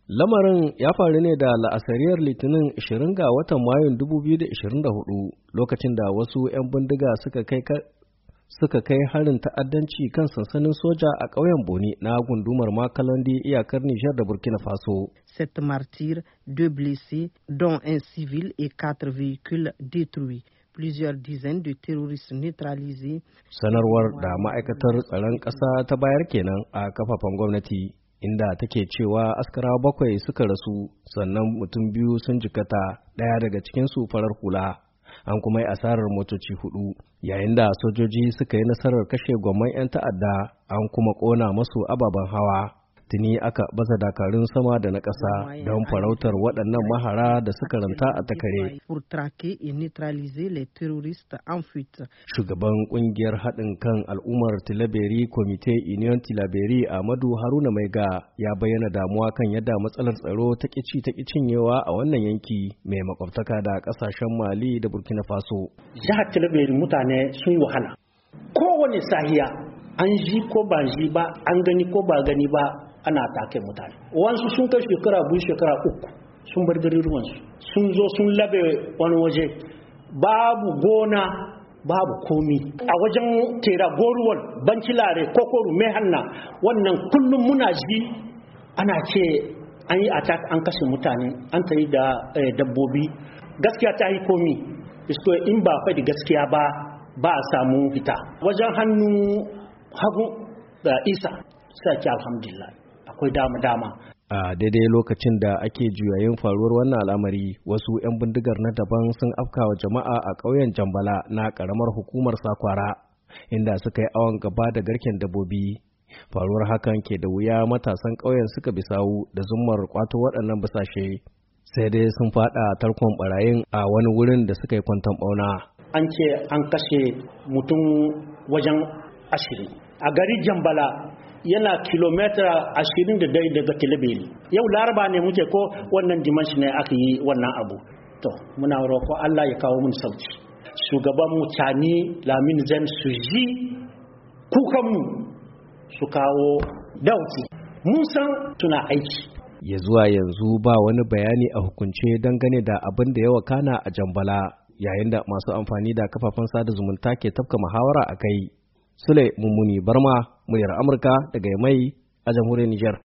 Lamarin ya faru ne da la'asariyar Litinin 20 ga watan Mayun 2024 lokacin da wasu 'yan bindiga suka kai harin ta'addanci kan sansanin soja a ƙauyen Boni na gundumar Makalondi iyakar Nijar da Burkina Faso. 7 martyrs, 2 blessés, dont un civil et 4 véhicules détruits. Plusieurs dizaines de terroristes neutralisés. Sanarwar da ma'aikatar tsaron ƙasa ta bayar kenan a kafafen gwamnati, inda take cewa askarawa 7 suka rasu sannan mutum 2 sun jikata, ɗaya daga cikinsu farar hula. An kuma yi asarar motoci 4, yayin da sojoji suka yi nasarar kashe gwamman 'yan ta'adda, an kuma ƙona masu ababen hawa. Tuni aka baza dakarun sama da na ƙasa don farautar waɗannan mahara da suka ranta a takare. Shugaban ƙungiyar haɗin kan al'ummar Tilaberi Komite Union Tilaberi Ahmadu Haruna Maiga ya bayyana damuwa kan yadda matsalar tsaro ta ƙici ta cinyewa a wannan yanki mai makwabtaka da ƙasashen Mali da Burkina Faso. Jihar Tilaberi mutane sun yi wahala. Kowane sahiya an ji ko ba ji ba, an gani ko ba gani ba, ana take mutane. Wansu sun kai shekara 2 shekara 3 sun bar garuruwansu, sun zo sun labe wani waje, babu gona babu komi. A wajen tera goruwal bancilare kokoru mai hanna, wannan kullum muna ji ana ce an yi attack, an kashe mutane, an ta yi da dabbobi. Gaskiya ta yi komi, isko in ba faɗi gaskiya ba a samu fita. Wajen hannu hagu da isa sai ce alhamdulillah akwai dama. A daidai lokacin da ake juyayin faruwar wannan al'amari, wasu 'yan bindigar na daban sun afkawa jama'a a ƙauyen Jambala na ƙaramar hukumar Sakwara, inda suka yi awon gaba da garken dabbobi. Faruwar hakan ke da wuya matasan ƙauyen suka bi sawu da zummar kwato waɗannan bisashe, sai dai sun faɗa tarkon barayin a wani wurin da suka yi kwanton ɓauna. An ce an kashe mutum wajen 20 a gari Jambala, yana kilomita 20 daga Tilaberi. Yau Laraba ne muke ko wannan dimanshi ne aka yi wannan abu. To muna roƙo Allah ya kawo mun sauki. Shugaban mu Tani Lamin Zan su ji kukanmu su kawo dauki. Mun san suna aiki. Ya zuwa yanzu ba wani bayani a hukunce dangane da abin da ya wakana a Jambala, yayin da masu amfani da kafafen sada zumunta ke tafka muhawara a kai. Sule Mummuni Barma, muryar Amurka daga Yamai a jamhuriyar Nijar.